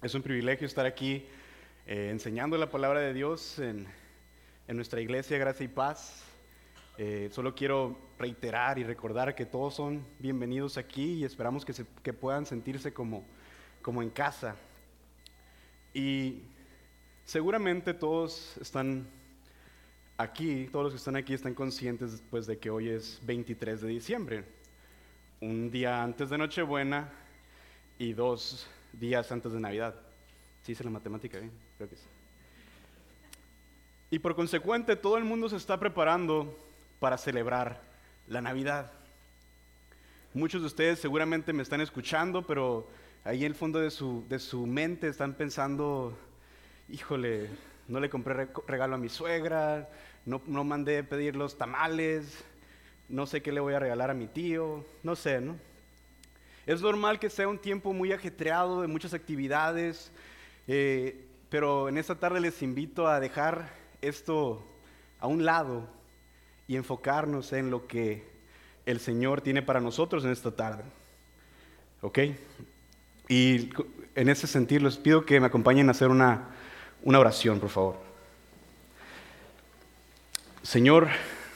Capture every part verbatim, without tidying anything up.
Es un privilegio estar aquí eh, enseñando la palabra de Dios en, en nuestra iglesia Gracia y Paz. Eh, solo quiero reiterar y recordar que todos son bienvenidos aquí y esperamos que, se, que puedan sentirse como, como en casa. Y seguramente todos están aquí, todos los que están aquí están conscientes pues, de que hoy es veintitrés de diciembre, un día antes de Nochebuena y dos días antes de Navidad. ¿Sí hice la matemática bien? Creo que sí. Y por consecuente, todo el mundo se está preparando para celebrar la Navidad. Muchos de ustedes seguramente me están escuchando, pero ahí en el fondo de su, de su mente están pensando, híjole, no le compré regalo a mi suegra, no, no mandé pedir los tamales, no sé qué le voy a regalar a mi tío, no sé, ¿no? Es normal que sea un tiempo muy ajetreado de muchas actividades, eh, pero en esta tarde les invito a dejar esto a un lado y enfocarnos en lo que el Señor tiene para nosotros en esta tarde. ¿Ok? Y en ese sentido les pido que me acompañen a hacer una, una oración, por favor. Señor,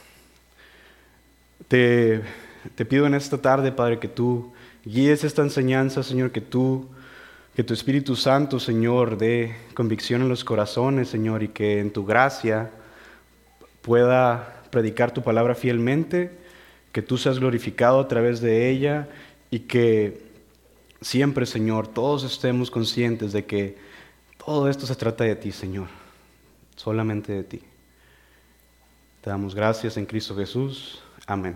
te, te pido en esta tarde, Padre, que tú guíes esta enseñanza, Señor, que tú, que tu Espíritu Santo, Señor, dé convicción en los corazones, Señor, y que en tu gracia pueda predicar tu palabra fielmente, que tú seas glorificado a través de ella y que siempre, Señor, todos estemos conscientes de que todo esto se trata de ti, Señor, solamente de ti. Te damos gracias en Cristo Jesús. Amén.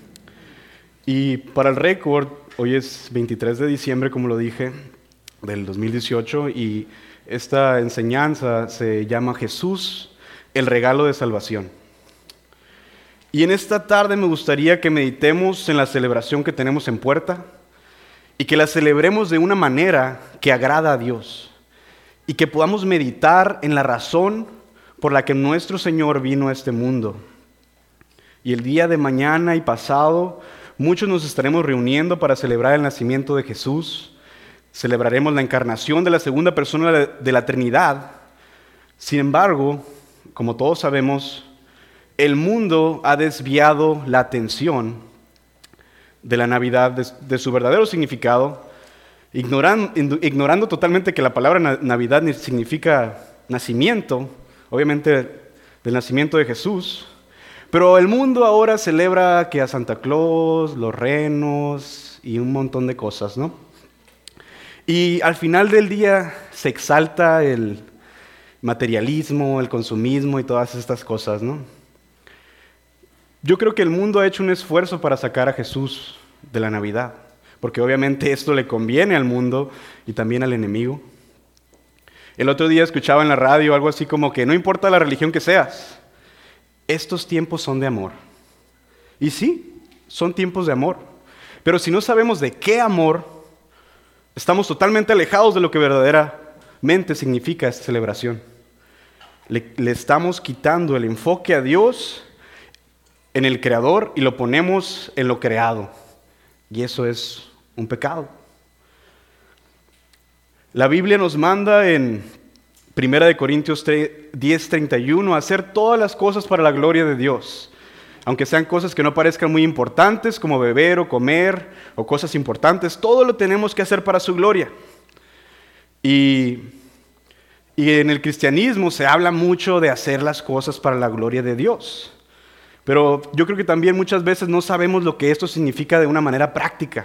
Y para el récord, hoy es veintitrés de diciembre, como lo dije, del dos mil dieciocho, y esta enseñanza se llama Jesús, el regalo de salvación. Y en esta tarde me gustaría que meditemos en la celebración que tenemos en puerta y que la celebremos de una manera que agrada a Dios y que podamos meditar en la razón por la que nuestro Señor vino a este mundo. Y el día de mañana y pasado, muchos nos estaremos reuniendo para celebrar el nacimiento de Jesús. Celebraremos la encarnación de la segunda persona de la Trinidad. Sin embargo, como todos sabemos, el mundo ha desviado la atención de la Navidad, de, de su verdadero significado, ignoran, ignorando totalmente que la palabra Navidad significa nacimiento, obviamente del nacimiento de Jesús. Pero el mundo ahora celebra que a Santa Claus, los renos y un montón de cosas, ¿no? Y al final del día se exalta el materialismo, el consumismo y todas estas cosas, ¿no? Yo creo que el mundo ha hecho un esfuerzo para sacar a Jesús de la Navidad, porque obviamente esto le conviene al mundo y también al enemigo. El otro día escuchaba en la radio algo así como que no importa la religión que seas, estos tiempos son de amor. Y sí, son tiempos de amor. Pero si no sabemos de qué amor, estamos totalmente alejados de lo que verdaderamente significa esta celebración. Le, le estamos quitando el enfoque a Dios en el Creador y lo ponemos en lo creado. Y eso es un pecado. La Biblia nos manda en Primera de Corintios diez treinta y uno hacer todas las cosas para la gloria de Dios, aunque sean cosas que no parezcan muy importantes, como beber o comer, o cosas importantes, todo lo tenemos que hacer para su gloria. Y, y en el cristianismo se habla mucho de hacer las cosas para la gloria de Dios, pero yo creo que también muchas veces no sabemos lo que esto significa de una manera práctica.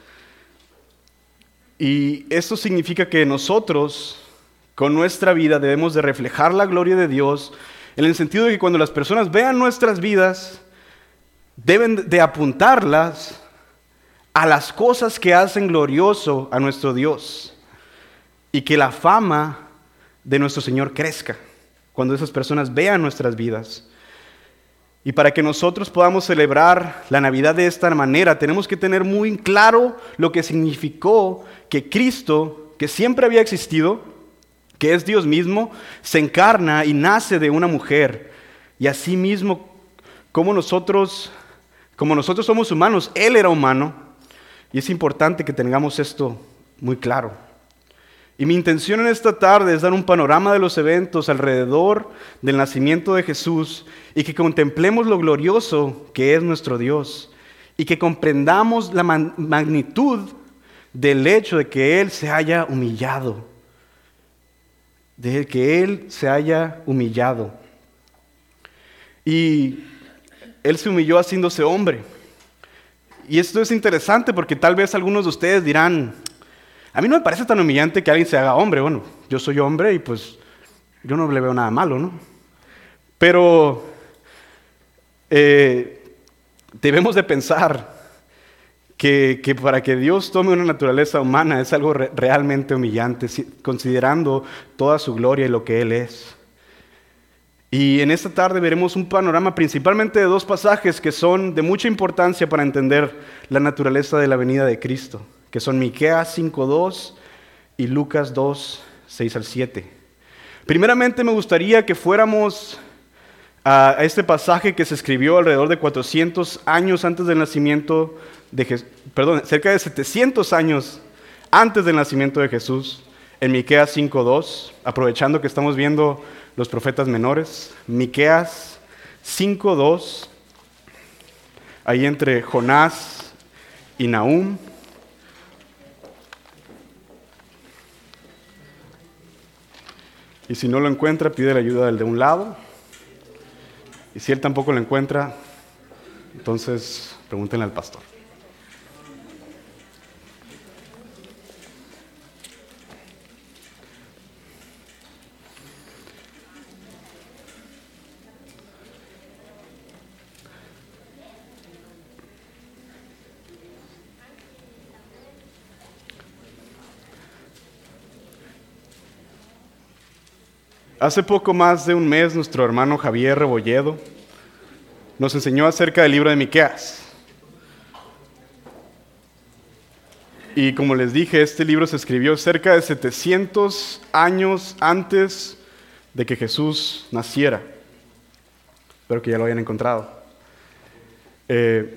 Y esto significa que nosotros, con nuestra vida, debemos de reflejar la gloria de Dios, en el sentido de que cuando las personas vean nuestras vidas, deben de apuntarlas a las cosas que hacen glorioso a nuestro Dios, y que la fama de nuestro Señor crezca cuando esas personas vean nuestras vidas. Y para que nosotros podamos celebrar la Navidad de esta manera, tenemos que tener muy claro lo que significó que Cristo, que siempre había existido, que es Dios mismo, se encarna y nace de una mujer. Y así mismo, como nosotros, como nosotros somos humanos, Él era humano. Y es importante que tengamos esto muy claro. Y mi intención en esta tarde es dar un panorama de los eventos alrededor del nacimiento de Jesús y que contemplemos lo glorioso que es nuestro Dios y que comprendamos la man- magnitud del hecho de que Él se haya humillado, de que Él se haya humillado. Y Él se humilló haciéndose hombre. Y esto es interesante porque tal vez algunos de ustedes dirán, a mí no me parece tan humillante que alguien se haga hombre. Bueno, yo soy hombre y pues yo no le veo nada malo, ¿no? Pero eh, debemos de pensar que, que para que Dios tome una naturaleza humana es algo re- realmente humillante, si- considerando toda su gloria y lo que Él es. Y en esta tarde veremos un panorama principalmente de dos pasajes que son de mucha importancia para entender la naturaleza de la venida de Cristo, que son Miqueas cinco dos y Lucas dos seis al siete. Primeramente me gustaría que fuéramos a este pasaje que se escribió alrededor de cuatrocientos años antes del nacimiento de Jesús, perdón, cerca de setecientos años antes del nacimiento de Jesús, en Miqueas cinco dos, aprovechando que estamos viendo los profetas menores. Miqueas cinco dos, ahí entre Jonás y Nahum. Y si no lo encuentra, pide la ayuda del de un lado. Y si él tampoco lo encuentra, entonces pregúntenle al pastor. Hace poco más de un mes, nuestro hermano Javier Rebolledo nos enseñó acerca del libro de Miqueas. Y como les dije, este libro se escribió cerca de setecientos años antes de que Jesús naciera. Espero que ya lo hayan encontrado. Eh,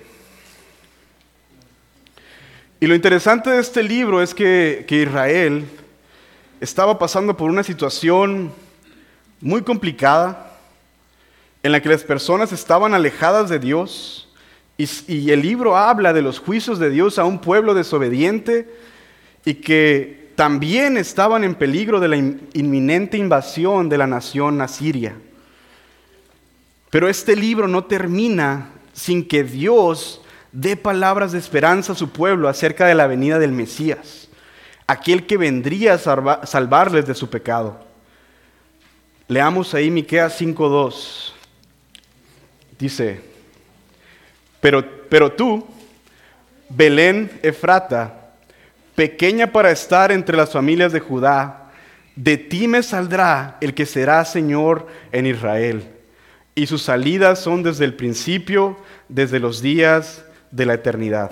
y lo interesante de este libro es que, que Israel estaba pasando por una situación muy complicada, en la que las personas estaban alejadas de Dios, y, y el libro habla de los juicios de Dios a un pueblo desobediente, y que también estaban en peligro de la in, inminente invasión de la nación asiria. Pero este libro no termina sin que Dios dé palabras de esperanza a su pueblo acerca de la venida del Mesías, aquel que vendría a salva, salvarles de su pecado. Leamos ahí Miqueas cinco dos. Dice, pero, pero tú, Belén Efrata, pequeña para estar entre las familias de Judá, de ti me saldrá el que será Señor en Israel, y sus salidas son desde el principio, desde los días de la eternidad.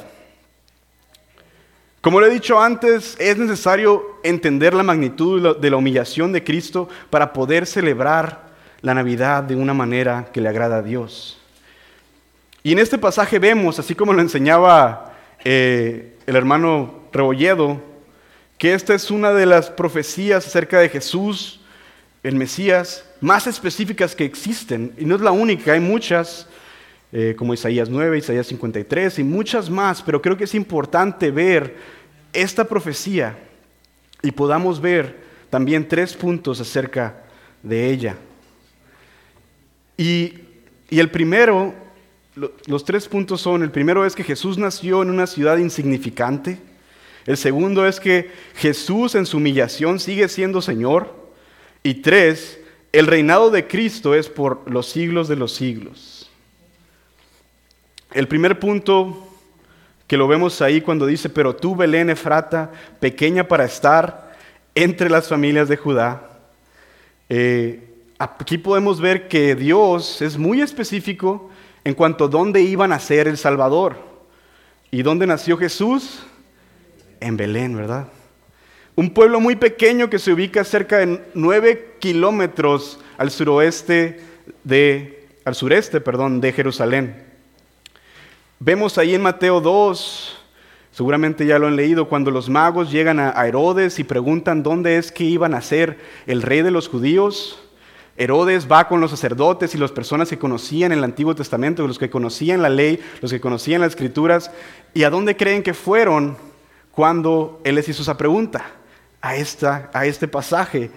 Como lo he dicho antes, es necesario entender la magnitud de la humillación de Cristo para poder celebrar la Navidad de una manera que le agrada a Dios. Y en este pasaje vemos, así como lo enseñaba eh, el hermano Rebolledo, que esta es una de las profecías acerca de Jesús, el Mesías, más específicas que existen. Y no es la única, hay muchas, eh, como Isaías nueve, Isaías cincuenta y tres y muchas más, pero creo que es importante ver esta profecía y podamos ver también tres puntos acerca de ella. Y, y el primero, lo, los tres puntos son, el primero es que Jesús nació en una ciudad insignificante. El segundo es que Jesús en su humillación sigue siendo Señor. Y tres, el reinado de Cristo es por los siglos de los siglos. El primer punto que lo vemos ahí cuando dice, pero tú, Belén Efrata, pequeña para estar entre las familias de Judá. Eh, aquí podemos ver que Dios es muy específico en cuanto a dónde iba a nacer el Salvador. ¿Y dónde nació Jesús? En Belén, ¿verdad? Un pueblo muy pequeño que se ubica cerca de nueve kilómetros al suroeste de, al sureste, perdón, de Jerusalén. Vemos ahí en Mateo dos Seguramente ya lo han leído, cuando los magos llegan a Herodes y preguntan dónde es que iba a nacer el rey de los judíos. Herodes va con los sacerdotes y las personas que conocían el Antiguo Testamento, los que conocían la ley, los que conocían las Escrituras. ¿Y a dónde creen que fueron cuando él les hizo esa pregunta? A, esta, a este pasaje,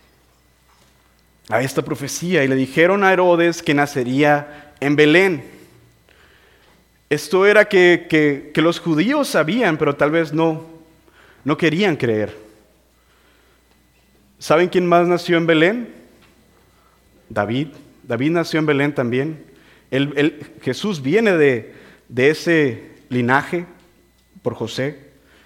a esta profecía. Y le dijeron a Herodes que nacería en Belén. Esto era que, que, que los judíos sabían, pero tal vez no, no querían creer. ¿Saben quién más nació en Belén? David. David nació en Belén también. Él, él, Jesús viene de, de ese linaje por José.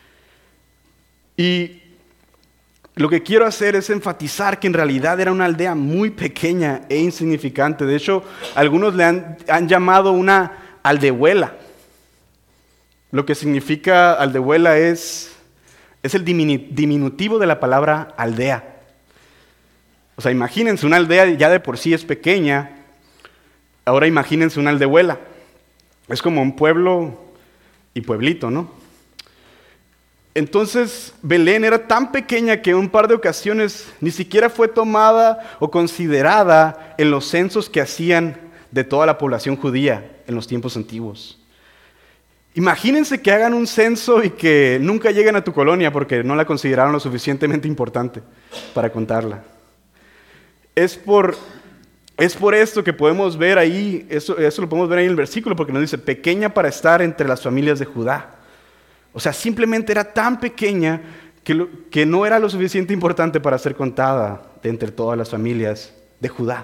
Y lo que quiero hacer es enfatizar que en realidad era una aldea muy pequeña e insignificante. De hecho, algunos le han, han llamado una aldehuela. Lo que significa aldehuela es, es el diminutivo de la palabra aldea. O sea, imagínense, una aldea ya de por sí es pequeña, ahora imagínense una aldehuela. Es como un pueblo y pueblito, ¿no? Entonces, Belén era tan pequeña que en un par de ocasiones ni siquiera fue tomada o considerada en los censos que hacían de toda la población judía en los tiempos antiguos. Imagínense que hagan un censo y que nunca lleguen a tu colonia porque no la consideraron lo suficientemente importante para contarla. Es por, es por esto que podemos ver ahí, eso, eso lo podemos ver ahí en el versículo, porque nos dice, pequeña para estar entre las familias de Judá. O sea, simplemente era tan pequeña que, lo, que no era lo suficiente importante para ser contada de entre todas las familias de Judá.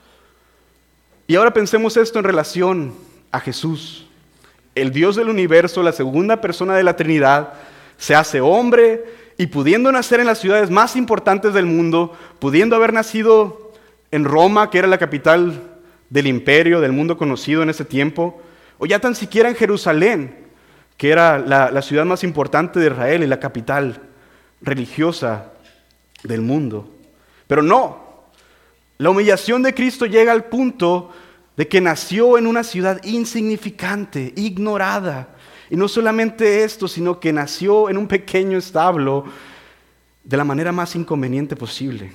Y ahora pensemos esto en relación a Jesús. El Dios del universo, la segunda persona de la Trinidad, se hace hombre y pudiendo nacer en las ciudades más importantes del mundo, pudiendo haber nacido en Roma, que era la capital del imperio, del mundo conocido en ese tiempo, o ya tan siquiera en Jerusalén, que era la, la ciudad más importante de Israel y la capital religiosa del mundo. Pero no, la humillación de Cristo llega al punto de que nació en una ciudad insignificante, ignorada. Y no solamente esto, sino que nació en un pequeño establo de la manera más inconveniente posible.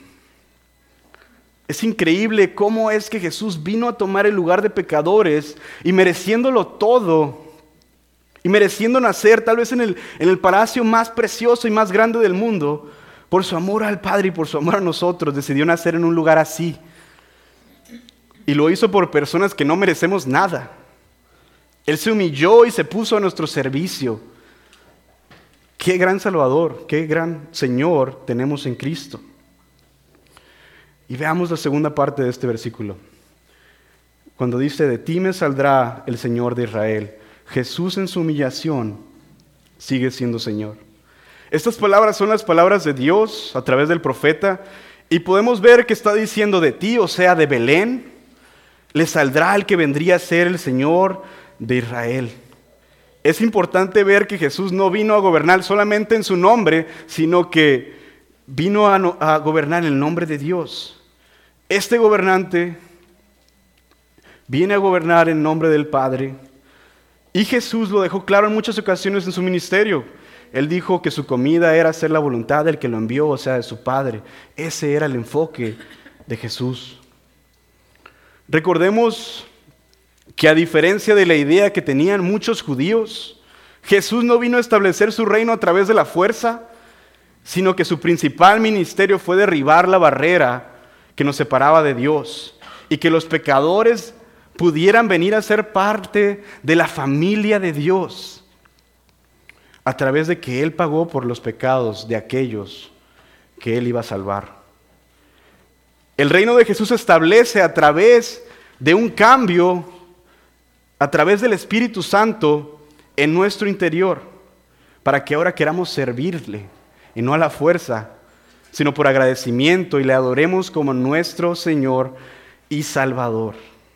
Es increíble cómo es que Jesús vino a tomar el lugar de pecadores y mereciéndolo todo, y mereciendo nacer tal vez en el, en el palacio más precioso y más grande del mundo, por su amor al Padre y por su amor a nosotros, decidió nacer en un lugar así. Y lo hizo por personas que no merecemos nada. Él se humilló y se puso a nuestro servicio. Qué gran Salvador, qué gran Señor tenemos en Cristo. Y veamos la segunda parte de este versículo. Cuando dice, de ti me saldrá el Señor de Israel. Jesús en su humillación sigue siendo Señor. Estas palabras son las palabras de Dios a través del profeta. Y podemos ver que está diciendo de ti, o sea, de Belén, le saldrá el que vendría a ser el Señor de Israel. Es importante ver que Jesús no vino a gobernar solamente en su nombre, sino que vino a, no, a gobernar en el nombre de Dios. Este gobernante viene a gobernar en nombre del Padre. Y Jesús lo dejó claro en muchas ocasiones en su ministerio. Él dijo que su comida era hacer la voluntad del que lo envió, o sea, de su Padre. Ese era el enfoque de Jesús. Recordemos que a diferencia de la idea que tenían muchos judíos, Jesús no vino a establecer su reino a través de la fuerza, sino que su principal ministerio fue derribar la barrera que nos separaba de Dios y que los pecadores pudieran venir a ser parte de la familia de Dios a través de que Él pagó por los pecados de aquellos que Él iba a salvar. El reino de Jesús se establece a través de un cambio, a través del Espíritu Santo en nuestro interior, para que ahora queramos servirle, y no a la fuerza, sino por agradecimiento, y le adoremos como nuestro Señor y Salvador.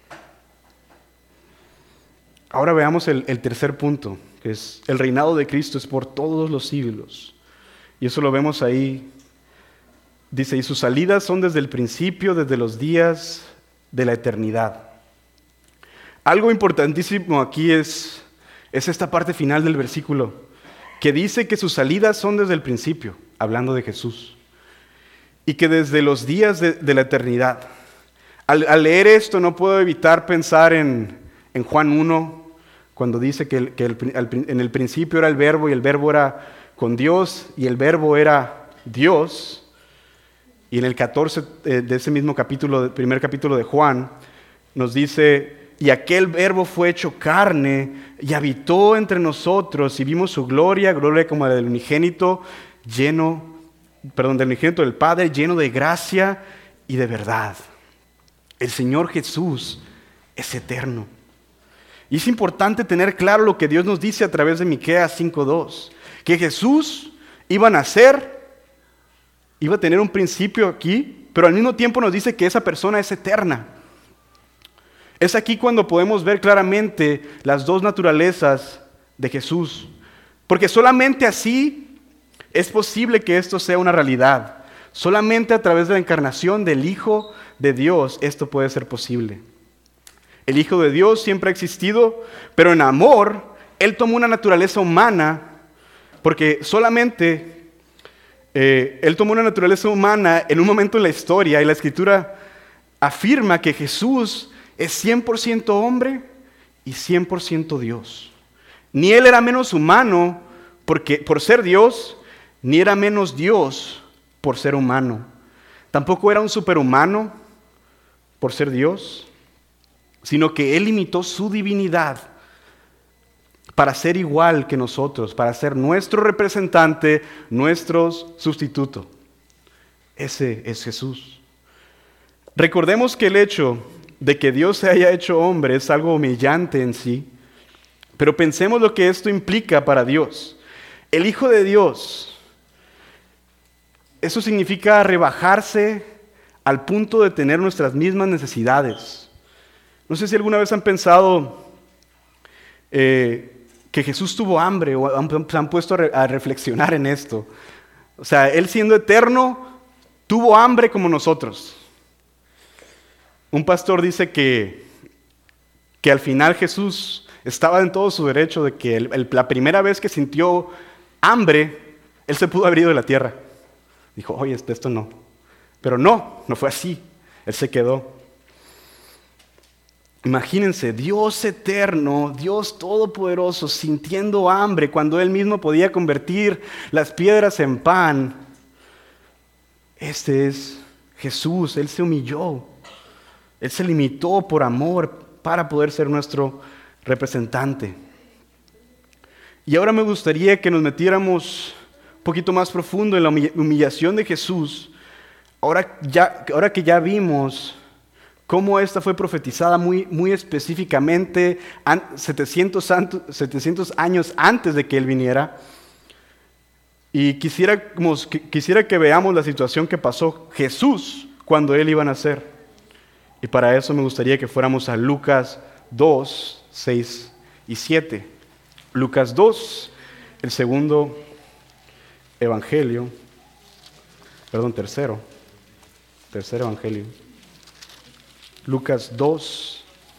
Ahora veamos el, el tercer punto, que es el reinado de Cristo es por todos los siglos. Y eso lo vemos ahí. Dice, y sus salidas son desde el principio, desde los días de la eternidad. Algo importantísimo aquí es, es esta parte final del versículo. que dice que sus salidas son desde el principio, hablando de Jesús, y que desde los días de, de la eternidad. Al, al leer esto no puedo evitar pensar en, en Juan uno, cuando dice que, el, que el, al, en el principio era el verbo y el verbo era con Dios y el verbo era Dios. Y en el catorce eh, de ese mismo capítulo, primer capítulo de Juan, nos dice: y aquel verbo fue hecho carne y habitó entre nosotros y vimos su gloria, gloria como la del unigénito, lleno, perdón, del unigénito del Padre, lleno de gracia y de verdad. El Señor Jesús es eterno. Y es importante tener claro lo que Dios nos dice a través de Miqueas cinco dos, que Jesús iba a nacer, iba a tener un principio aquí, pero al mismo tiempo nos dice que esa persona es eterna. Es aquí cuando podemos ver claramente las dos naturalezas de Jesús, porque solamente así es posible que esto sea una realidad. Solamente a través de la encarnación del Hijo de Dios esto puede ser posible. El Hijo de Dios siempre ha existido, pero en amor Él tomó una naturaleza humana, porque solamente eh, Él tomó una naturaleza humana en un momento en la historia, y la Escritura afirma que Jesús es cien por ciento hombre y cien por ciento Dios. Ni Él era menos humano porque, por ser Dios, ni era menos Dios por ser humano. Tampoco era un superhumano por ser Dios, sino que Él imitó su divinidad para ser igual que nosotros, para ser nuestro representante, nuestro sustituto. Ese es Jesús. Recordemos que el hecho de que Dios se haya hecho hombre es algo humillante en sí, pero pensemos lo que esto implica para Dios. El Hijo de Dios, eso significa rebajarse al punto de tener nuestras mismas necesidades. No sé si alguna vez han pensado eh, que Jesús tuvo hambre, o han, se han puesto a, re, a reflexionar en esto. O sea, Él siendo eterno, tuvo hambre como nosotros. Un pastor dice que, que al final Jesús estaba en todo su derecho de que el, el, la primera vez que sintió hambre, Él se pudo haber ido de la tierra. Dijo, oye, esto no. Pero no, no fue así. Él se quedó. Imagínense, Dios eterno, Dios todopoderoso, sintiendo hambre cuando Él mismo podía convertir las piedras en pan. Este es Jesús. Él se humilló. Él se limitó por amor para poder ser nuestro representante. Y ahora me gustaría que nos metiéramos un poquito más profundo en la humillación de Jesús. Ahora, ya, ahora que ya vimos cómo esta fue profetizada muy, muy específicamente setecientos años antes de que Él viniera. Y quisiera, quisiera que veamos la situación que pasó Jesús cuando Él iba a nacer. Y para eso me gustaría que fuéramos a Lucas dos, seis y siete. Lucas dos, el segundo evangelio, perdón, tercero, tercer evangelio. Lucas dos,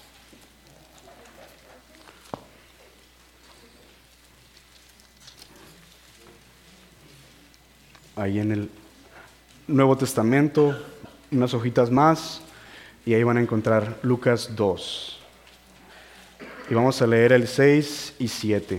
ahí en el Nuevo Testamento, unas hojitas más. Y ahí van a encontrar Lucas dos. Y vamos a leer el seis y siete.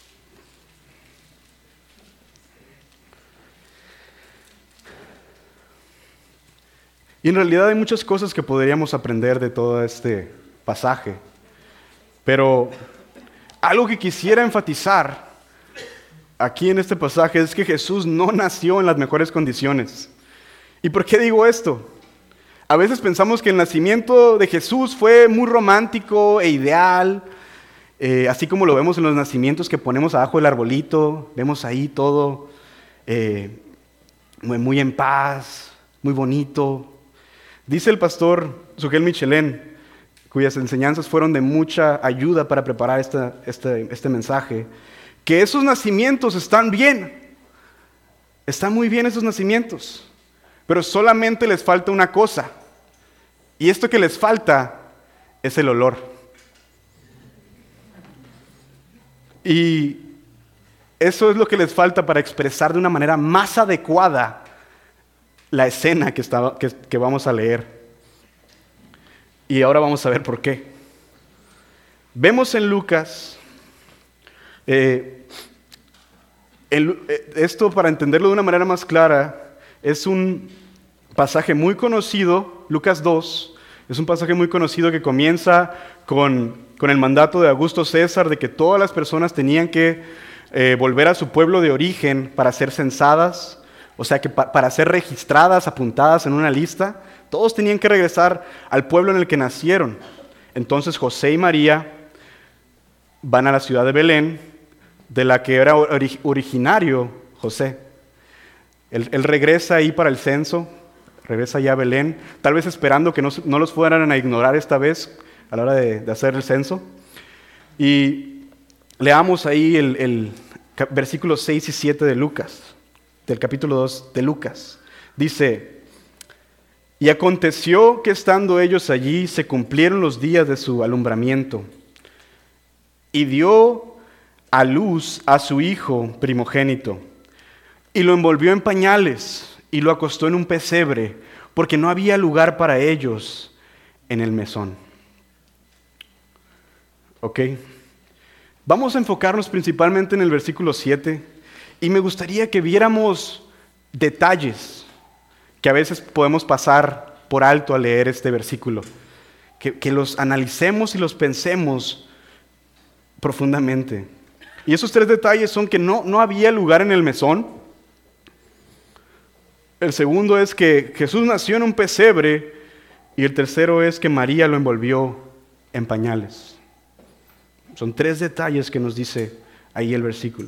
Y en realidad hay muchas cosas que podríamos aprender de todo este pasaje. Pero algo que quisiera enfatizar aquí en este pasaje es que Jesús no nació en las mejores condiciones. ¿Y por qué digo esto? A veces pensamos que el nacimiento de Jesús fue muy romántico e ideal, eh, así como lo vemos en los nacimientos que ponemos abajo del arbolito. Vemos ahí todo eh, muy, muy en paz, muy bonito. Dice el pastor Sugel Michelén, cuyas enseñanzas fueron de mucha ayuda para preparar esta, este, este mensaje, que esos nacimientos están bien, están muy bien esos nacimientos, pero solamente les falta una cosa. Y esto que les falta es el olor. Y eso es lo que les falta para expresar de una manera más adecuada la escena que, está, que, que vamos a leer. Y ahora vamos a ver por qué. Vemos en Lucas, eh, el, esto para entenderlo de una manera más clara, es un pasaje muy conocido, Lucas dos, es un pasaje muy conocido que comienza con, con el mandato de Augusto César de que todas las personas tenían que eh, volver a su pueblo de origen para ser censadas, o sea que pa- para ser registradas, apuntadas en una lista, todos tenían que regresar al pueblo en el que nacieron. Entonces José y María van a la ciudad de Belén, de la que era ori- originario José. Él, él regresa ahí para el censo, regresa ya a Belén, tal vez esperando que no, no los fueran a ignorar esta vez a la hora de, de hacer el censo. Y leamos ahí el, el versículos seis y siete de Lucas, del capítulo dos de Lucas. Dice: y aconteció que estando ellos allí se cumplieron los días de su alumbramiento, y dio a luz a su hijo primogénito, y lo envolvió en pañales, y lo acostó en un pesebre, porque no había lugar para ellos en el mesón. ¿Ok? Vamos a enfocarnos principalmente en el versículo siete, y me gustaría que viéramos detalles que a veces podemos pasar por alto al leer este versículo, que, que los analicemos y los pensemos profundamente. Y esos tres detalles son que no, no había lugar en el mesón. El segundo es que Jesús nació en un pesebre, y el tercero es que María lo envolvió en pañales. Son tres detalles que nos dice ahí el versículo.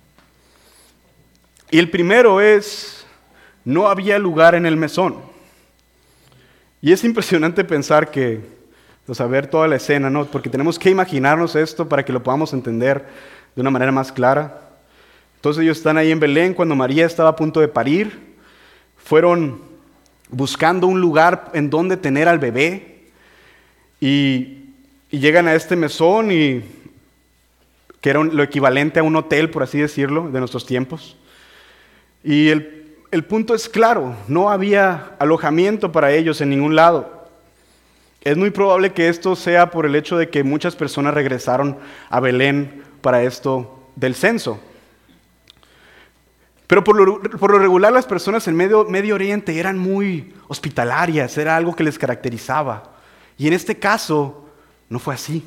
Y el primero es: no había lugar en el mesón. Y es impresionante pensar que, o sea, ver toda la escena, ¿no? Porque tenemos que imaginarnos esto para que lo podamos entender de una manera más clara. Entonces ellos están ahí en Belén cuando María estaba a punto de parir. Fueron buscando un lugar en donde tener al bebé. Y, y llegan a este mesón, y, que era un, lo equivalente a un hotel, por así decirlo, de nuestros tiempos. Y el El punto es claro: no había alojamiento para ellos en ningún lado. Es muy probable que esto sea por el hecho de que muchas personas regresaron a Belén para esto del censo. Pero por lo, por lo regular las personas en Medio, Medio Oriente eran muy hospitalarias, era algo que les caracterizaba. Y en este caso no fue así.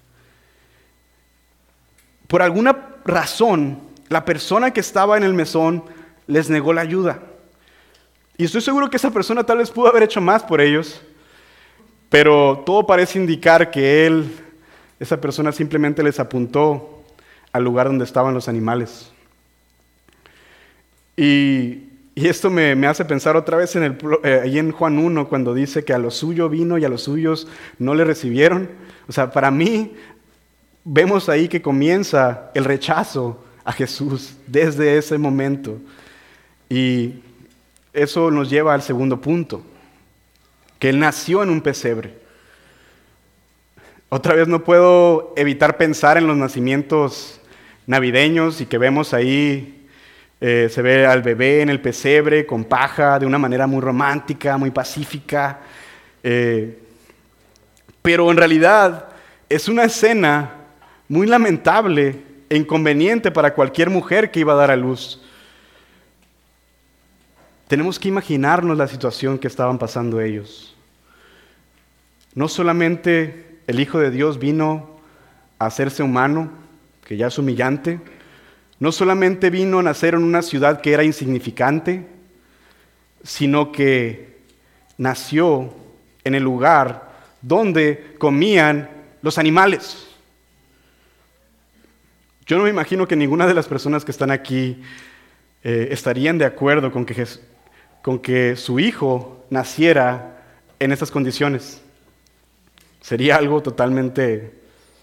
Por alguna razón, la persona que estaba en el mesón les negó la ayuda. Y estoy seguro que esa persona tal vez pudo haber hecho más por ellos, pero todo parece indicar que él, esa persona simplemente les apuntó al lugar donde estaban los animales. Y, y esto me, me hace pensar otra vez en el, eh, ahí en Juan uno, cuando dice que a lo suyo vino y a los suyos no le recibieron. O sea, para mí, vemos ahí que comienza el rechazo a Jesús desde ese momento. Y eso nos lleva al segundo punto, que Él nació en un pesebre. Otra vez no puedo evitar pensar en los nacimientos navideños y que vemos ahí, eh, se ve al bebé en el pesebre con paja de una manera muy romántica, muy pacífica. Eh, pero en realidad es una escena muy lamentable e inconveniente para cualquier mujer que iba a dar a luz. Tenemos que imaginarnos la situación que estaban pasando ellos. No solamente el Hijo de Dios vino a hacerse humano, que ya es humillante. No solamente vino a nacer en una ciudad que era insignificante, sino que nació en el lugar donde comían los animales. Yo no me imagino que ninguna de las personas que están aquí eh, estarían de acuerdo con que Jesús, con que su hijo naciera en estas condiciones. Sería algo totalmente,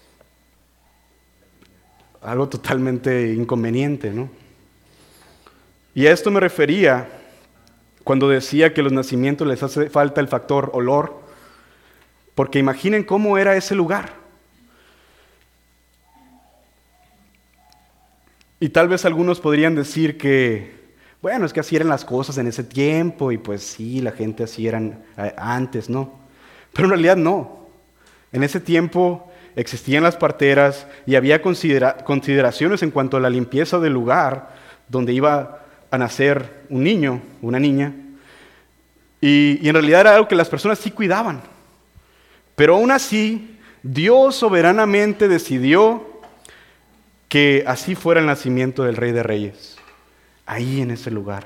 algo totalmente inconveniente, ¿no? Y a esto me refería cuando decía que a los nacimientos les hace falta el factor olor, porque imaginen cómo era ese lugar. Y tal vez algunos podrían decir que, bueno, es que así eran las cosas en ese tiempo y pues sí, la gente así eran antes, ¿no? Pero en realidad no. En ese tiempo existían las parteras y había considera- consideraciones en cuanto a la limpieza del lugar donde iba a nacer un niño, una niña. Y, y en realidad era algo que las personas sí cuidaban. Pero aún así, Dios soberanamente decidió que así fuera el nacimiento del Rey de Reyes, ahí en ese lugar.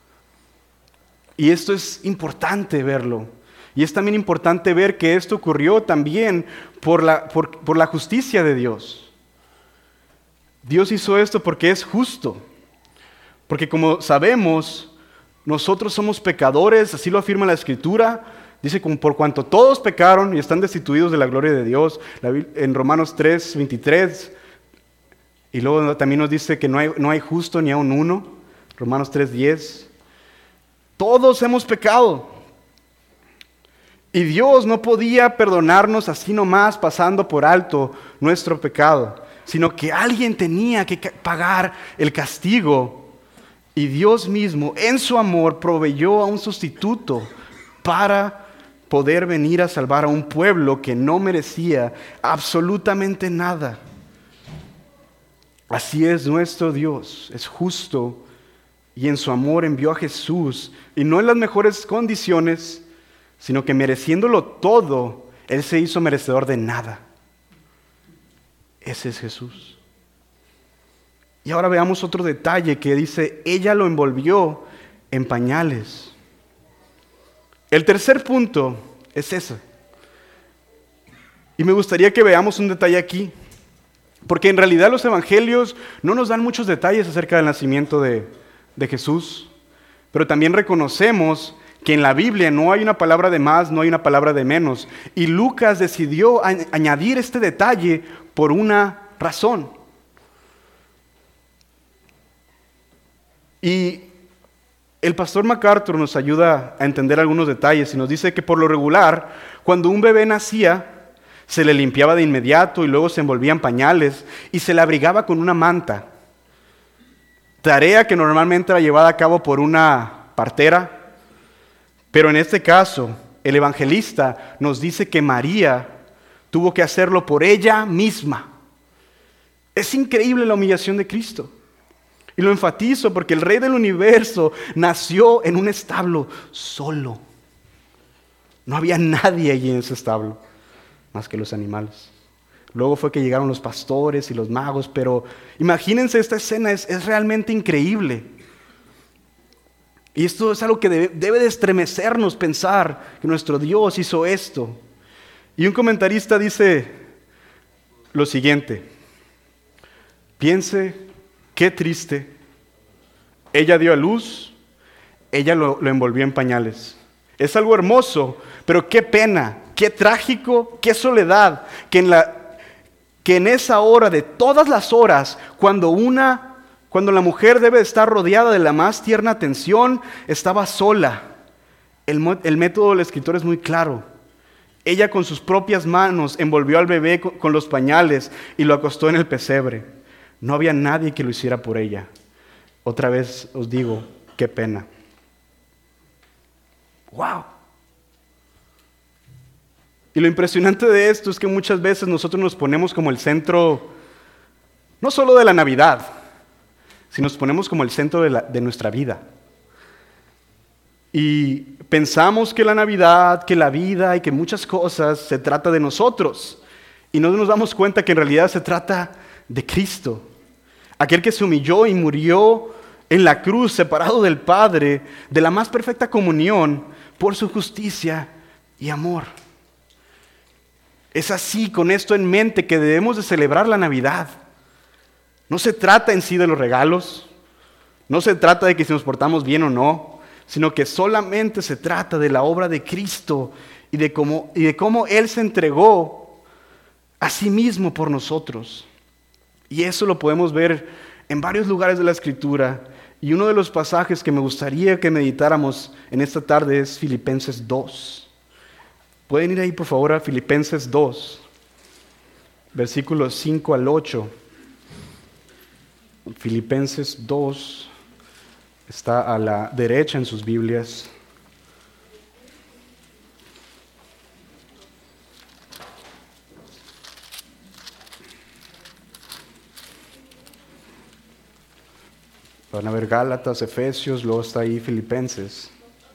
Y esto es importante verlo. Y es también importante ver que esto ocurrió también por la, por, por la justicia de Dios. Dios hizo esto porque es justo. Porque como sabemos, nosotros somos pecadores, así lo afirma la Escritura. Dice, como por cuanto todos pecaron y están destituidos de la gloria de Dios. En Romanos tres, veintitrés. Y luego también nos dice que no hay, no hay justo ni aun uno. Romanos tres, diez. Todos hemos pecado. Y Dios no podía perdonarnos así nomás pasando por alto nuestro pecado, sino que alguien tenía que pagar el castigo. Y Dios mismo, en su amor, proveyó a un sustituto para poder venir a salvar a un pueblo que no merecía absolutamente nada. Así es nuestro Dios, es justo y en su amor envió a Jesús, y no en las mejores condiciones, sino que mereciéndolo todo, Él se hizo merecedor de nada. Ese es Jesús. Y ahora veamos otro detalle que dice, ella lo envolvió en pañales. El tercer punto es ese. Y me gustaría que veamos un detalle aquí, porque en realidad los evangelios no nos dan muchos detalles acerca del nacimiento de, de Jesús, pero también reconocemos que en la Biblia no hay una palabra de más, no hay una palabra de menos. Y Lucas decidió a- añadir este detalle por una razón. Y el pastor MacArthur nos ayuda a entender algunos detalles y nos dice que por lo regular, cuando un bebé nacía, se le limpiaba de inmediato y luego se envolvía en pañales y se le abrigaba con una manta. Tarea que normalmente era llevada a cabo por una partera. Pero en este caso, el evangelista nos dice que María tuvo que hacerlo por ella misma. Es increíble la humillación de Cristo. Y lo enfatizo porque el Rey del Universo nació en un establo solo. No había nadie allí en ese establo, más que los animales. Luego fue que llegaron los pastores y los magos, pero imagínense esta escena, es, es realmente increíble. Y esto es algo que debe, debe de estremecernos pensar que nuestro Dios hizo esto. Y un comentarista dice lo siguiente: piense qué triste, ella dio a luz, ella lo, lo envolvió en pañales. Es algo hermoso, pero qué pena, qué trágico, qué soledad, que en, la, que en esa hora de todas las horas, cuando una... Cuando la mujer debe estar rodeada de la más tierna atención, estaba sola. El, el método del escritor es muy claro. Ella con sus propias manos envolvió al bebé con, con los pañales y lo acostó en el pesebre. No había nadie que lo hiciera por ella. Otra vez os digo, qué pena. ¡Wow! Y lo impresionante de esto es que muchas veces nosotros nos ponemos como el centro, no solo de la Navidad, si nos ponemos como el centro de, la, de nuestra vida. Y pensamos que la Navidad, que la vida y que muchas cosas se trata de nosotros. Y no nos damos cuenta que en realidad se trata de Cristo. Aquel que se humilló y murió en la cruz, separado del Padre, de la más perfecta comunión, por su justicia y amor. Es así, con esto en mente, que debemos de celebrar la Navidad. No se trata en sí de los regalos, no se trata de que si nos portamos bien o no, sino que solamente se trata de la obra de Cristo y de cómo, y de cómo Él se entregó a sí mismo por nosotros. Y eso lo podemos ver en varios lugares de la Escritura. Y uno de los pasajes que me gustaría que meditáramos en esta tarde es Filipenses dos. Pueden ir ahí por favor a Filipenses dos, versículos cinco al ocho. Filipenses dos está a la derecha en sus Biblias. Van a ver Gálatas, Efesios, luego está ahí Filipenses.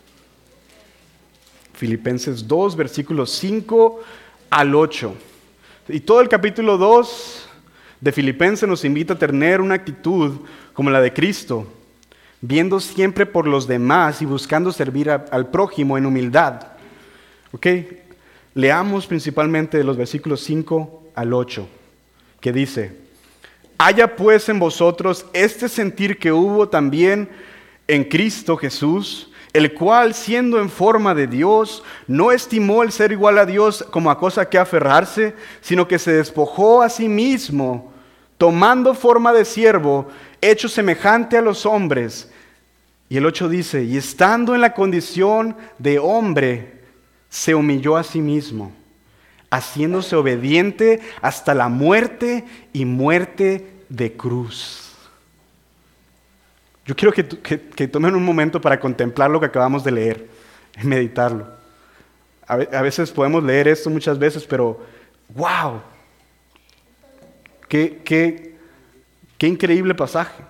Filipenses dos, versículos cinco al ocho. Y todo el capítulo dos de Filipenses nos invita a tener una actitud como la de Cristo, viendo siempre por los demás y buscando servir a, al prójimo en humildad. ¿Ok? Leamos principalmente de los versículos cinco al ocho, que dice: haya pues en vosotros este sentir que hubo también en Cristo Jesús, el cual, siendo en forma de Dios, no estimó el ser igual a Dios como a cosa que aferrarse, sino que se despojó a sí mismo, tomando forma de siervo, hecho semejante a los hombres. Y el ocho dice: y estando en la condición de hombre, se humilló a sí mismo, haciéndose obediente hasta la muerte y muerte de cruz. Yo quiero que, que, que tomen un momento para contemplar lo que acabamos de leer, y meditarlo. A, a veces podemos leer esto muchas veces, pero ¡wow! ¡Qué, qué, qué increíble pasaje!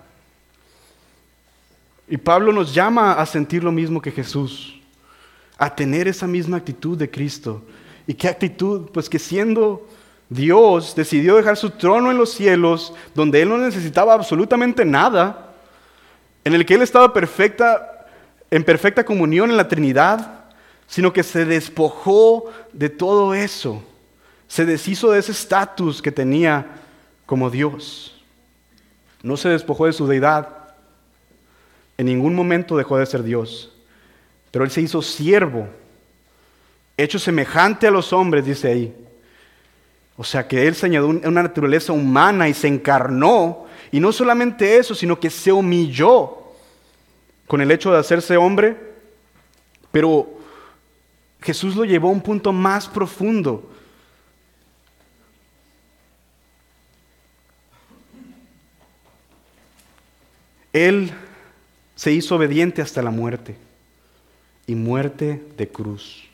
Y Pablo nos llama a sentir lo mismo que Jesús, a tener esa misma actitud de Cristo. ¿Y qué actitud? Pues que siendo Dios decidió dejar su trono en los cielos, donde Él no necesitaba absolutamente nada, en el que Él estaba perfecta, en perfecta comunión en la Trinidad, sino que se despojó de todo eso, se deshizo de ese estatus que tenía como Dios. No se despojó de su deidad, en ningún momento dejó de ser Dios, pero Él se hizo siervo, hecho semejante a los hombres, dice ahí. O sea que Él se añadió una naturaleza humana y se encarnó. Y no solamente eso, sino que se humilló con el hecho de hacerse hombre. Pero Jesús lo llevó a un punto más profundo. Él se hizo obediente hasta la muerte, y muerte de cruz.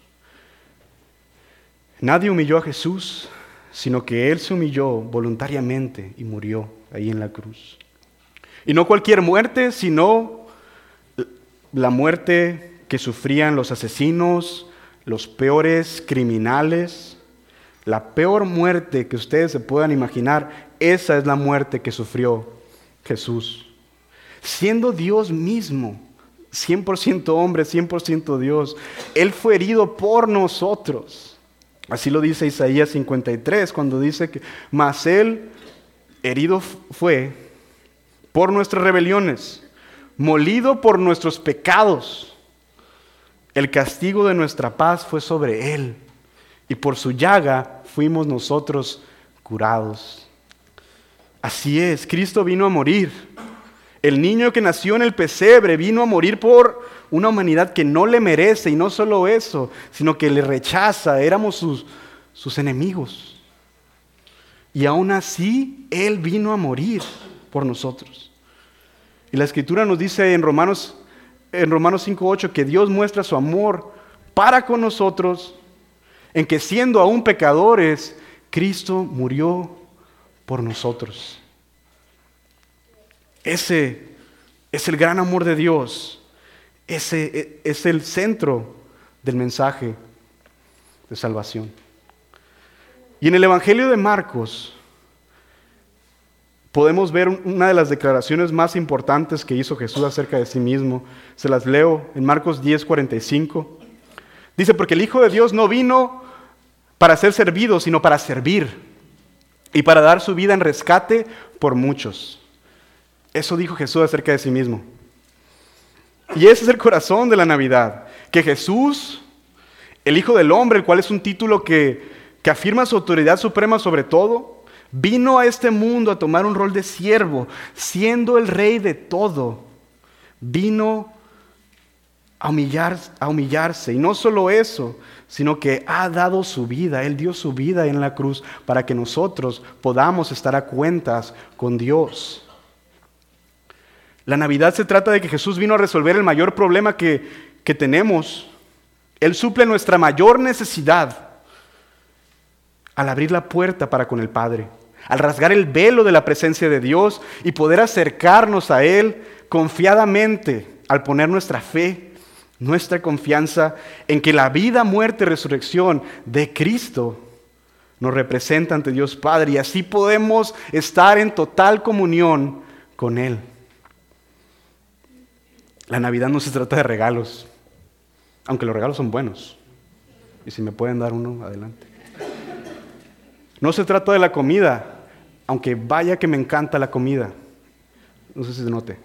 Nadie humilló a Jesús, sino que Él se humilló voluntariamente y murió ahí en la cruz. Y no cualquier muerte, sino la muerte que sufrían los asesinos, los peores criminales. La peor muerte que ustedes se puedan imaginar, esa es la muerte que sufrió Jesús. Siendo Dios mismo, cien por ciento hombre, cien por ciento Dios, Él fue herido por nosotros. Así lo dice Isaías cincuenta y tres, cuando dice que mas Él herido fue por nuestras rebeliones, molido por nuestros pecados. El castigo de nuestra paz fue sobre Él, y por su llaga fuimos nosotros curados. Así es, Cristo vino a morir. El niño que nació en el pesebre vino a morir por una humanidad que no le merece, y no solo eso, sino que le rechaza. Éramos sus, sus enemigos. Y aún así, Él vino a morir por nosotros. Y la Escritura nos dice en Romanos, en Romanos cinco ocho que Dios muestra su amor para con nosotros, en que siendo aún pecadores, Cristo murió por nosotros. Ese es el gran amor de Dios. Ese es el centro del mensaje de salvación. Y en el Evangelio de Marcos podemos ver una de las declaraciones más importantes que hizo Jesús acerca de sí mismo. Se las leo en Marcos diez cuarenta y cinco. Dice: porque el Hijo de Dios no vino para ser servido, sino para servir, y para dar su vida en rescate por muchos. Eso dijo Jesús acerca de sí mismo. Y ese es el corazón de la Navidad, que Jesús, el Hijo del Hombre, el cual es un título que, que afirma su autoridad suprema sobre todo, vino a este mundo a tomar un rol de siervo, siendo el Rey de todo. Vino a, humillar, a humillarse, y no solo eso, sino que ha dado su vida. Él dio su vida en la cruz para que nosotros podamos estar a cuentas con Dios. La Navidad se trata de que Jesús vino a resolver el mayor problema que, que tenemos. Él suple nuestra mayor necesidad al abrir la puerta para con el Padre, al rasgar el velo de la presencia de Dios y poder acercarnos a Él confiadamente, al poner nuestra fe, nuestra confianza en que la vida, muerte y resurrección de Cristo nos representa ante Dios Padre, y así podemos estar en total comunión con Él. La Navidad no se trata de regalos, aunque los regalos son buenos. Y si me pueden dar uno, adelante. No se trata de la comida, aunque vaya que me encanta la comida. No sé si se note.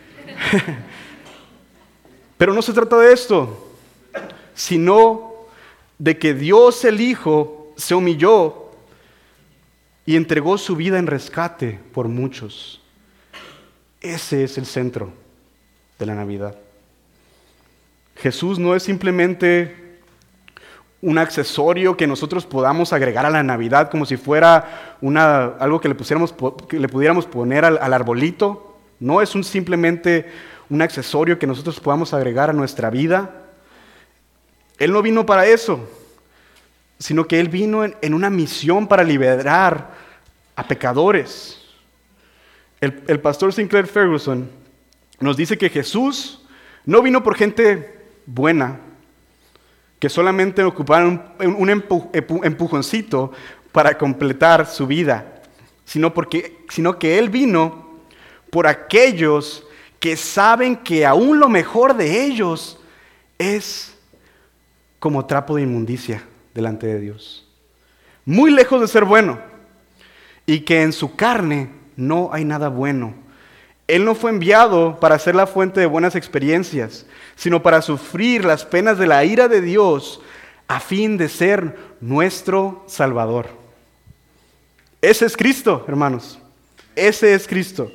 Pero no se trata de esto, sino de que Dios el Hijo se humilló y entregó su vida en rescate por muchos. Ese es el centro de la Navidad. Jesús no es simplemente un accesorio que nosotros podamos agregar a la Navidad como si fuera una, algo que le, pusiéramos, que le pudiéramos poner al, al arbolito. No es un, simplemente un accesorio que nosotros podamos agregar a nuestra vida. Él no vino para eso, sino que Él vino en, en una misión para liberar a pecadores. El, el pastor Sinclair Ferguson nos dice que Jesús no vino por gente buena, que solamente ocuparon un, un empu, empujoncito para completar su vida, sino, porque, sino que Él vino por aquellos que saben que aún lo mejor de ellos es como trapo de inmundicia delante de Dios, muy lejos de ser bueno, y que en su carne no hay nada bueno. Él no fue enviado para ser la fuente de buenas experiencias, sino para sufrir las penas de la ira de Dios a fin de ser nuestro Salvador. Ese es Cristo, hermanos. Ese es Cristo.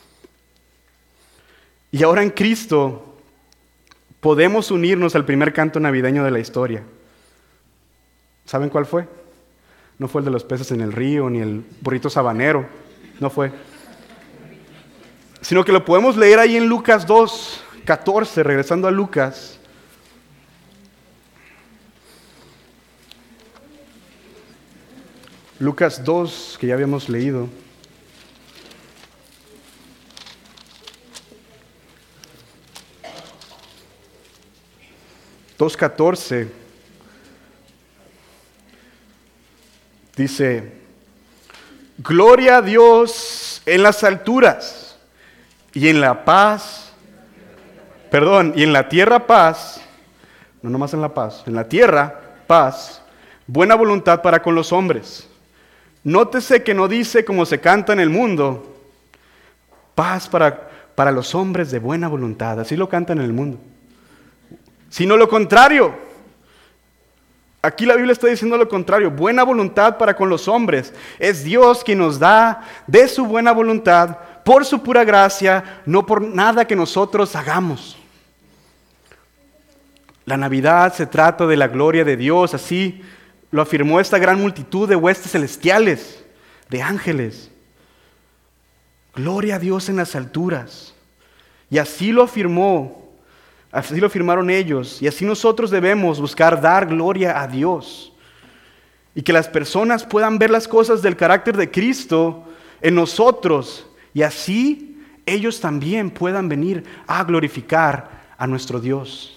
Y ahora en Cristo podemos unirnos al primer canto navideño de la historia. ¿Saben cuál fue? No fue el de los peces en el río, ni el burrito sabanero. No fue. Sino que lo podemos leer ahí en Lucas dos, catorce, regresando a Lucas. Lucas dos, que ya habíamos leído. dos catorce dice: gloria a Dios en las alturas y en la paz, perdón, y en la tierra paz, no nomás en la paz, en la tierra paz, buena voluntad para con los hombres. Nótese que no dice como se canta en el mundo, paz para, para los hombres de buena voluntad, así lo cantan en el mundo, sino lo contrario. Aquí la Biblia está diciendo lo contrario, buena voluntad para con los hombres. Es Dios quien nos da de su buena voluntad, por su pura gracia, no por nada que nosotros hagamos. La Navidad se trata de la gloria de Dios, así lo afirmó esta gran multitud de huestes celestiales, de ángeles. Gloria a Dios en las alturas. Y así lo afirmó, así lo afirmaron ellos, y así nosotros debemos buscar dar gloria a Dios. Y que las personas puedan ver las cosas del carácter de Cristo en nosotros, y así ellos también puedan venir a glorificar a nuestro Dios.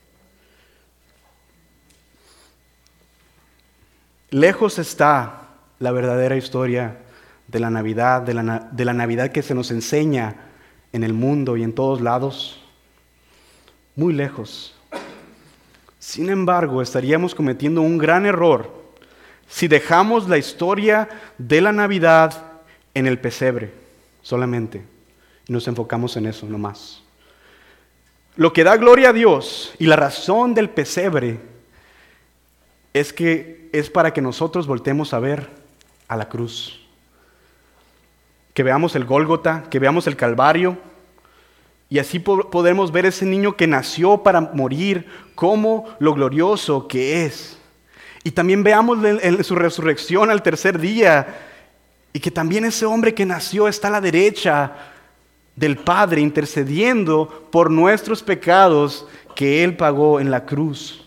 Lejos está la verdadera historia de la Navidad, de la, de la Navidad que se nos enseña en el mundo y en todos lados. Muy lejos. Sin embargo, estaríamos cometiendo un gran error si dejamos la historia de la Navidad en el pesebre solamente y nos enfocamos en eso nomás. Lo que da gloria a Dios y la razón del pesebre es que es para que nosotros voltemos a ver a la cruz, que veamos el Gólgota, que veamos el Calvario, y así podemos ver ese niño que nació para morir como lo glorioso que es. Y también veamos en su resurrección al tercer día, y que también ese hombre que nació está a la derecha del Padre intercediendo por nuestros pecados que Él pagó en la cruz.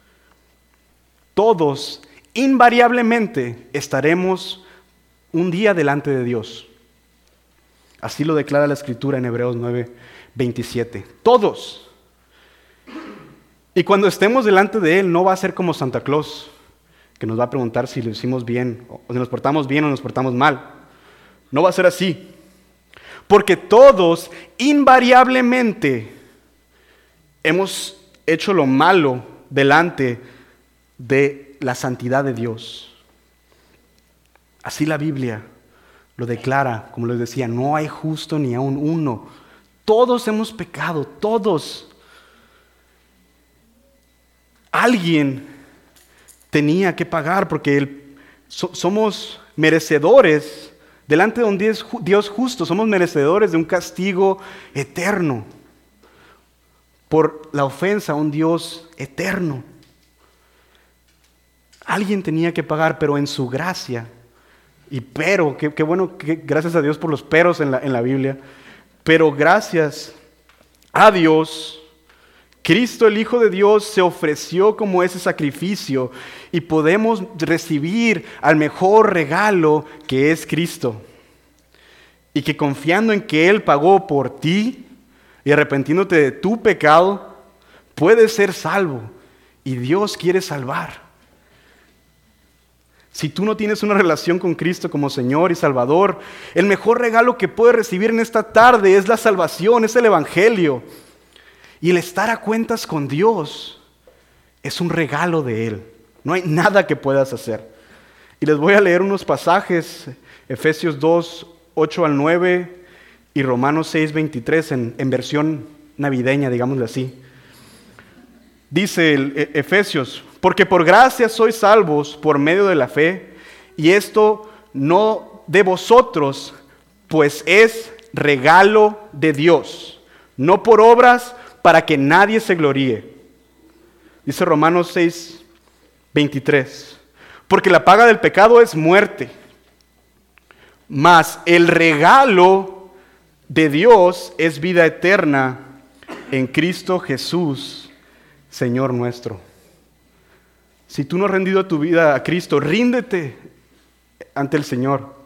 Todos invariablemente estaremos un día delante de Dios. Así lo declara la Escritura en Hebreos nueve veintisiete. Todos. Y cuando estemos delante de Él, no va a ser como Santa Claus, que nos va a preguntar si lo hicimos bien, o si nos portamos bien o nos portamos mal. No va a ser así. Porque todos invariablemente hemos hecho lo malo delante de la santidad de Dios. Así la Biblia lo declara, como les decía, no hay justo ni aun uno. Todos hemos pecado, todos. Alguien tenía que pagar porque el, so, somos merecedores delante de un Dios, Dios justo, somos merecedores de un castigo eterno por la ofensa a un Dios eterno. Alguien tenía que pagar, pero en su gracia. Y pero, qué, qué bueno, que, gracias a Dios por los peros en la, en la Biblia, pero gracias a Dios, Cristo, el Hijo de Dios, se ofreció como ese sacrificio y podemos recibir al mejor regalo que es Cristo. Y que confiando en que Él pagó por ti y arrepintiéndote de tu pecado, puedes ser salvo. Y Dios quiere salvar. Si tú no tienes una relación con Cristo como Señor y Salvador, el mejor regalo que puedes recibir en esta tarde es la salvación, es el Evangelio. Y el estar a cuentas con Dios es un regalo de Él. No hay nada que puedas hacer. Y les voy a leer unos pasajes, Efesios dos, ocho al nueve y Romanos seis, veintitrés, en, en versión navideña, digámosle así. Dice el Efesios: porque por gracia sois salvos por medio de la fe, y esto no de vosotros, pues es regalo de Dios, no por obras para que nadie se gloríe. Dice Romanos seis, veintitrés, porque la paga del pecado es muerte, mas el regalo de Dios es vida eterna en Cristo Jesús, Señor nuestro. Si tú no has rendido tu vida a Cristo, ríndete ante el Señor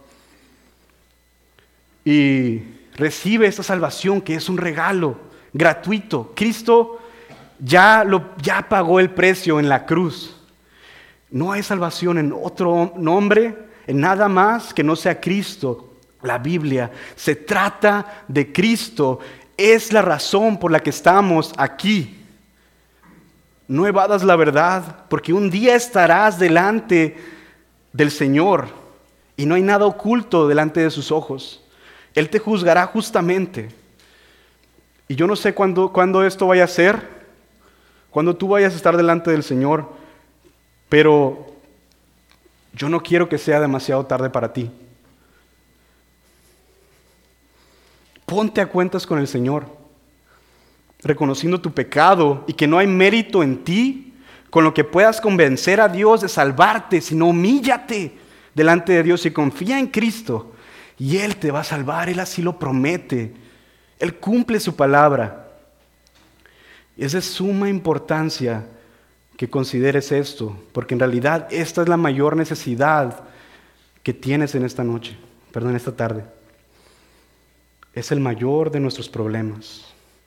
y recibe esta salvación que es un regalo gratuito. Cristo ya, lo, ya pagó el precio en la cruz. No hay salvación en otro nombre, en nada más que no sea Cristo. La Biblia se trata de Cristo. Es la razón por la que estamos aquí. No evadas la verdad, porque un día estarás delante del Señor y no hay nada oculto delante de sus ojos. Él te juzgará justamente. Y yo no sé cuándo, cuándo esto vaya a ser, cuándo tú vayas a estar delante del Señor, pero yo no quiero que sea demasiado tarde para ti. Ponte a cuentas con el Señor, reconociendo tu pecado y que no hay mérito en ti con lo que puedas convencer a Dios de salvarte, sino humíllate delante de Dios y confía en Cristo y Él te va a salvar. Él así lo promete. Él cumple su palabra. Es de suma importancia que consideres esto, porque en realidad esta es la mayor necesidad que tienes en esta noche, perdón, esta tarde. Es el mayor de nuestros problemas.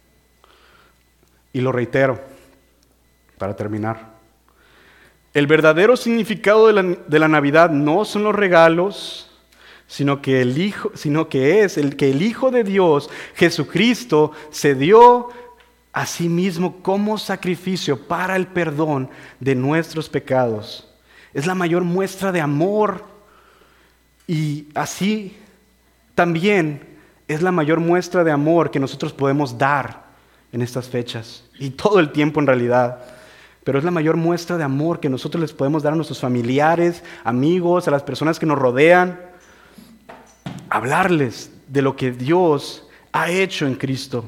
Y lo reitero, para terminar. El verdadero significado de la, de la Navidad no son los regalos, sino que, el Hijo, sino que es el que el Hijo de Dios, Jesucristo, se dio a sí mismo como sacrificio para el perdón de nuestros pecados. Es la mayor muestra de amor y así también es la mayor muestra de amor que nosotros podemos dar en estas fechas y todo el tiempo en realidad. Pero es la mayor muestra de amor que nosotros les podemos dar a nuestros familiares, amigos, a las personas que nos rodean. Hablarles de lo que Dios ha hecho en Cristo.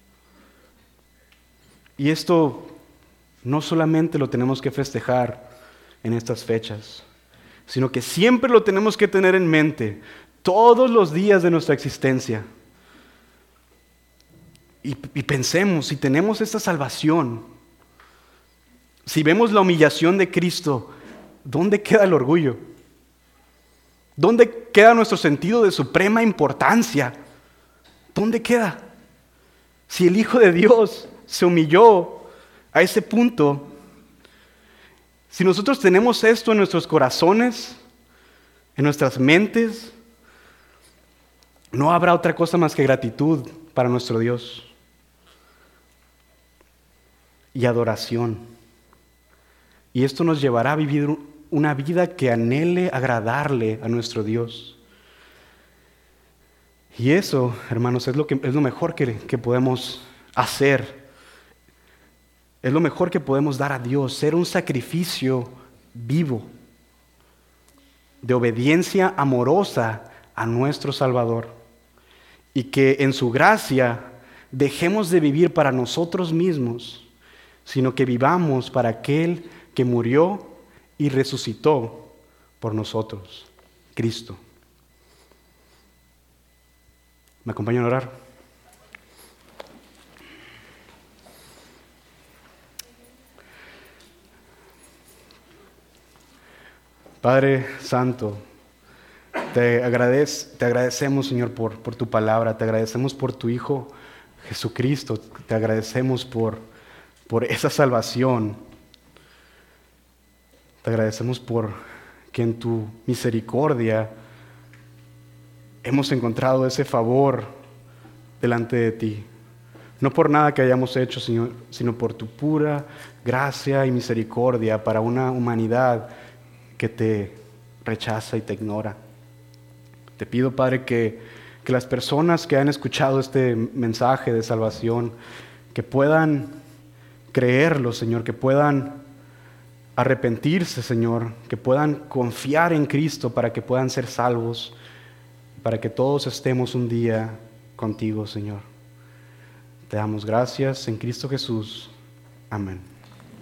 Y esto no solamente lo tenemos que festejar en estas fechas, sino que siempre lo tenemos que tener en mente todos los días de nuestra existencia. y, y pensemos, si tenemos esta salvación, si vemos la humillación de Cristo, ¿dónde queda el orgullo? ¿Dónde queda nuestro sentido de suprema importancia? ¿Dónde queda? Si el Hijo de Dios se humilló a ese punto, si nosotros tenemos esto en nuestros corazones, en nuestras mentes, no habrá otra cosa más que gratitud para nuestro Dios y adoración. Y esto nos llevará a vivir una vida que anhele agradarle a nuestro Dios. Y eso, hermanos, es lo, que, es lo mejor que, que podemos hacer. Es lo mejor que podemos dar a Dios, ser un sacrificio vivo, de obediencia amorosa a nuestro Salvador. Y que en su gracia dejemos de vivir para nosotros mismos, sino que vivamos para aquel que murió y resucitó por nosotros, Cristo. ¿Me acompañan a orar? Padre Santo, te, agradec- te agradecemos, Señor, por, por tu palabra, te agradecemos por tu Hijo Jesucristo, te agradecemos por, por esa salvación, te agradecemos por que en tu misericordia hemos encontrado ese favor delante de ti. No por nada que hayamos hecho, Señor, sino por tu pura gracia y misericordia para una humanidad que te rechaza y te ignora. Te pido, Padre, que, que las personas que han escuchado este mensaje de salvación, que puedan creerlo, Señor, que puedan arrepentirse, Señor, que puedan confiar en Cristo para que puedan ser salvos, para que todos estemos un día contigo, Señor. Te damos gracias en Cristo Jesús. Amén.